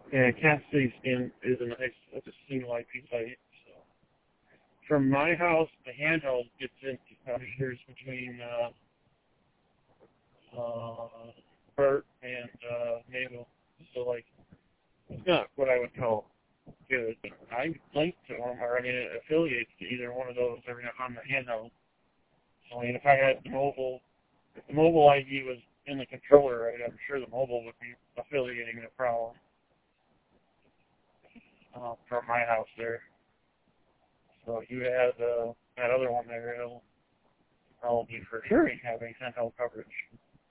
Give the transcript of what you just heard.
Yeah, Kansas City is a nice, it's a single IP site. So from my house, the handheld gets into computers between Bert and Naval. So like, it's not what I would call good. But I link to them, or I mean, it affiliates to either one of those every on the handheld. So I mean, if I had if the mobile ID was in the controller, right, I'm sure the mobile would be affiliating the problem from my house there. So if you had that other one there, it'll probably for sure having handheld coverage.